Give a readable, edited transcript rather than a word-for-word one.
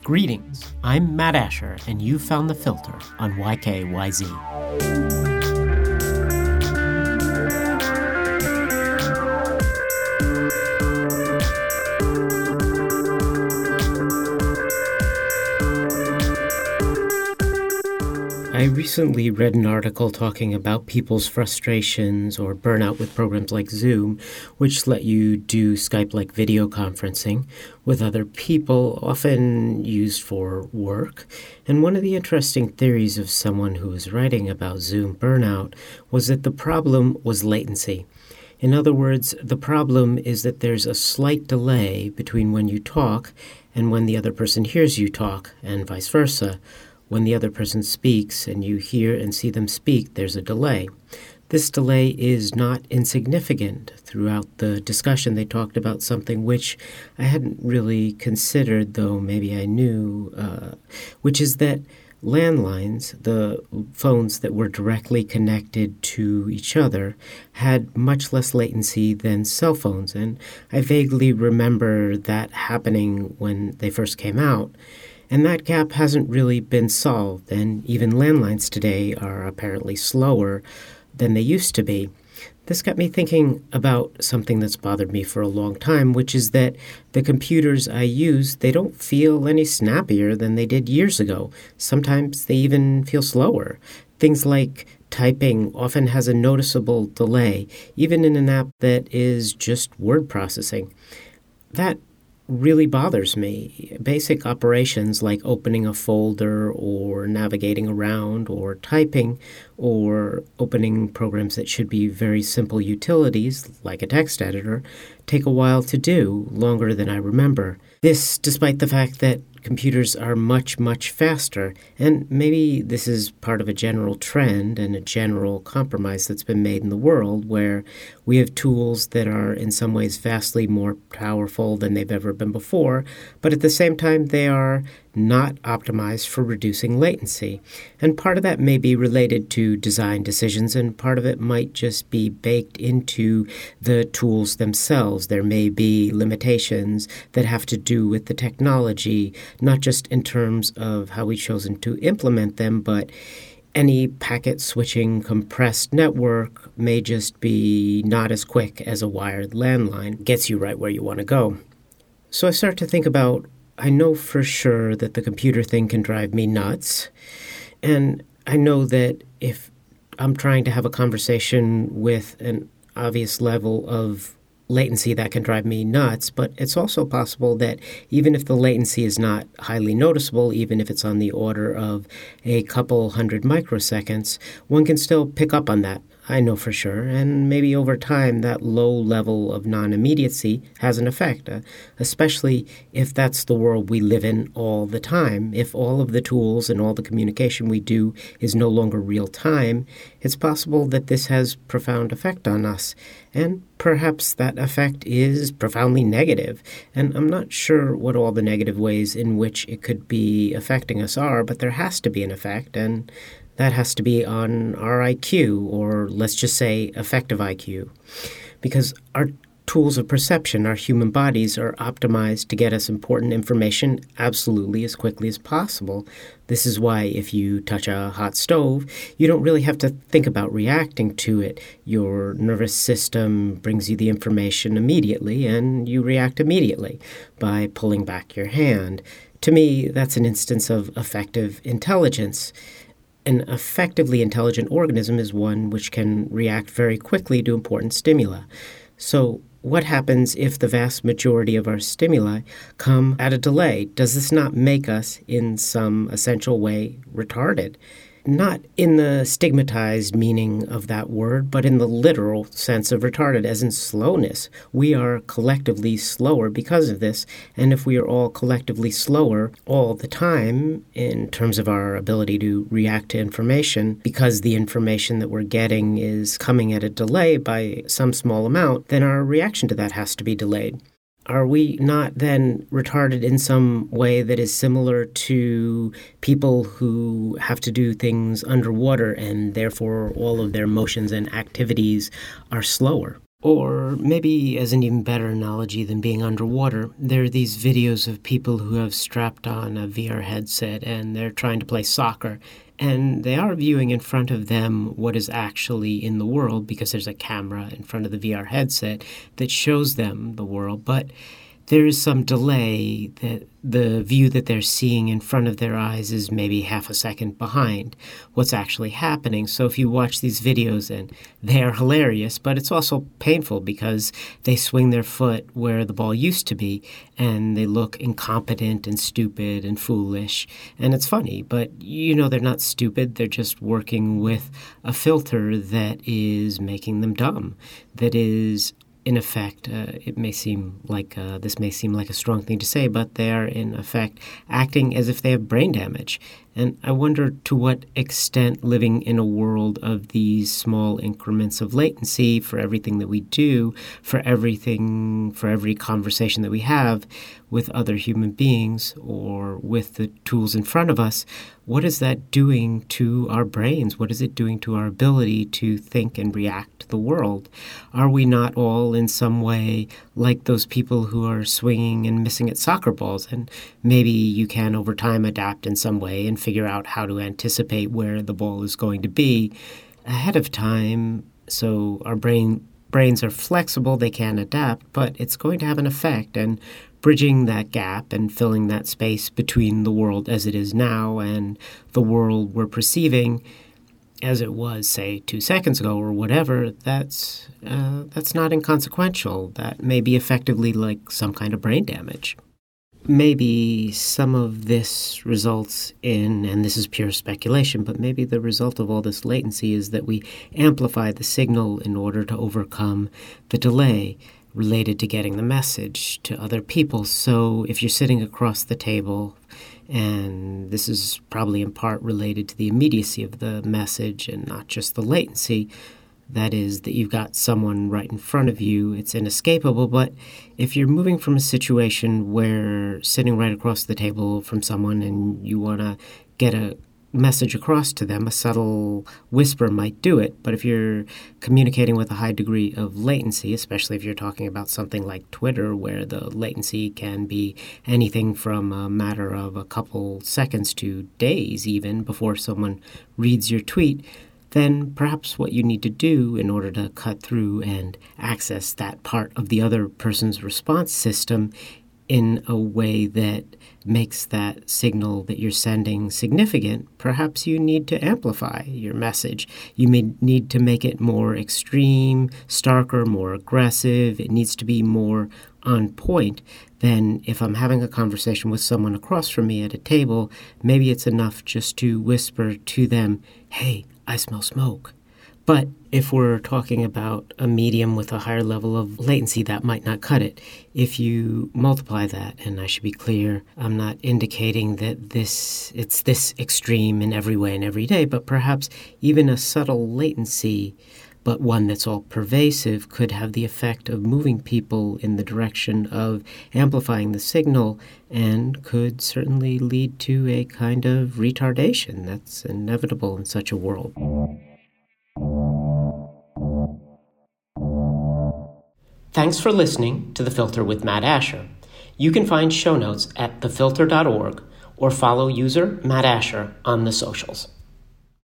Greetings, I'm Matt Asher, and you found The Filter on YKYZ. I recently read an article talking about people's frustrations or burnout with programs like Zoom, which let you do Skype-like video conferencing with other people, often used for work. And one of the interesting theories of someone who was writing about Zoom burnout was that the problem was latency. In other words, the problem is that there's a slight delay between when you talk and when the other person hears you talk, and vice versa. When the other person speaks and you hear and see them speak, there's a delay. This delay is not insignificant. Throughout the discussion, they talked about something which I hadn't really considered, though maybe I knew, which is that landlines, the phones that were directly connected to each other, had much less latency than cell phones. And I vaguely remember that happening when they first came out. And that gap hasn't really been solved, and even landlines today are apparently slower than they used to be. This got me thinking about something that's bothered me for a long time, which is that the computers I use, they don't feel any snappier than they did years ago. Sometimes they even feel slower. Things like typing often has a noticeable delay, even in an app that is just word processing. That really bothers me. Basic operations like opening a folder or navigating around or typing or opening programs that should be very simple utilities like a text editor take a while to do, longer than I remember. This despite the fact that computers are much, much faster, and maybe this is part of a general trend and a general compromise that's been made in the world where we have tools that are in some ways vastly more powerful than they've ever been before, but at the same time they are not optimized for reducing latency. And part of that may be related to design decisions, and part of it might just be baked into the tools themselves. There may be limitations that have to do with the technology, not just in terms of how we've chosen to implement them, but any packet switching compressed network may just be not as quick as a wired landline. Gets you right where you want to go. So I start to think about, I know for sure that the computer thing can drive me nuts. And I know that if I'm trying to have a conversation with an obvious level of latency, that can drive me nuts, but it's also possible that even if the latency is not highly noticeable, even if it's on the order of a couple hundred microseconds, one can still pick up on that. I know for sure, and maybe over time that low level of non-immediacy has an effect, especially if that's the world we live in all the time. If all of the tools and all the communication we do is no longer real time, it's possible that this has profound effect on us, and perhaps that effect is profoundly negative. And I'm not sure what all the negative ways in which it could be affecting us are, but there has to be an effect, and that has to be on our IQ, or let's just say effective IQ, because our tools of perception, our human bodies, are optimized to get us important information absolutely as quickly as possible. This is why if you touch a hot stove, you don't really have to think about reacting to it. Your nervous system brings you the information immediately, and you react immediately by pulling back your hand. To me, that's an instance of effective intelligence. An effectively intelligent organism is one which can react very quickly to important stimuli. So what happens if the vast majority of our stimuli come at a delay? Does this not make us, in some essential way, retarded? Not in the stigmatized meaning of that word, but in the literal sense of retarded, as in slowness. We are collectively slower because of this, and if we are all collectively slower all the time in terms of our ability to react to information, because the information that we're getting is coming at a delay by some small amount, then our reaction to that has to be delayed. Are we not then retarded in some way that is similar to people who have to do things underwater and therefore all of their motions and activities are slower? Or maybe as an even better analogy than being underwater, there are these videos of people who have strapped on a VR headset and they're trying to play soccer. And they are viewing in front of them what is actually in the world because there's a camera in front of the VR headset that shows them the world. But there is some delay that the view that they're seeing in front of their eyes is maybe half a second behind what's actually happening. So if you watch these videos, and they are hilarious, but it's also painful because they swing their foot where the ball used to be and they look incompetent and stupid and foolish. And it's funny, but they're not stupid. They're just working with a filter that is making them dumb, that is in effect, it may seem like this may seem like a strong thing to say, but they are in effect acting as if they have brain damage. And I wonder to what extent living in a world of these small increments of latency for everything that we do, for every conversation that we have with other human beings or with the tools in front of us, what is that doing to our brains? What is it doing to our ability to think and react to the world? Are we not all in some way like those people who are swinging and missing at soccer balls? And maybe you can over time adapt in some way and figure out how to anticipate where the ball is going to be ahead of time. So our brains are flexible, they can adapt, but it's going to have an effect. And bridging that gap and filling that space between the world as it is now and the world we're perceiving as it was, say, 2 seconds ago or whatever, that's not inconsequential. That may be effectively like some kind of brain damage. Maybe some of this results in, and this is pure speculation, but maybe the result of all this latency is that we amplify the signal in order to overcome the delay related to getting the message to other people. So if you're sitting across the table, and this is probably in part related to the immediacy of the message and not just the latency, that is that you've got someone right in front of you, it's inescapable. But if you're moving from a situation where sitting right across the table from someone and you want to get a message across to them, a subtle whisper might do it. But if you're communicating with a high degree of latency, especially if you're talking about something like Twitter, where the latency can be anything from a matter of a couple seconds to days even before someone reads your tweet, then perhaps what you need to do in order to cut through and access that part of the other person's response system in a way that makes that signal that you're sending significant, perhaps you need to amplify your message. You may need to make it more extreme, starker, more aggressive. It needs to be more on point than if I'm having a conversation with someone across from me at a table. Maybe it's enough just to whisper to them, "Hey, I smell smoke." But if we're talking about a medium with a higher level of latency, that might not cut it. If you multiply that, and I should be clear, I'm not indicating that it's this extreme in every way and every day, but perhaps even a subtle latency, but one that's all pervasive, could have the effect of moving people in the direction of amplifying the signal and could certainly lead to a kind of retardation that's inevitable in such a world. Thanks for listening to The Filter with Matt Asher. You can find show notes at thefilter.org or follow user Matt Asher on the socials.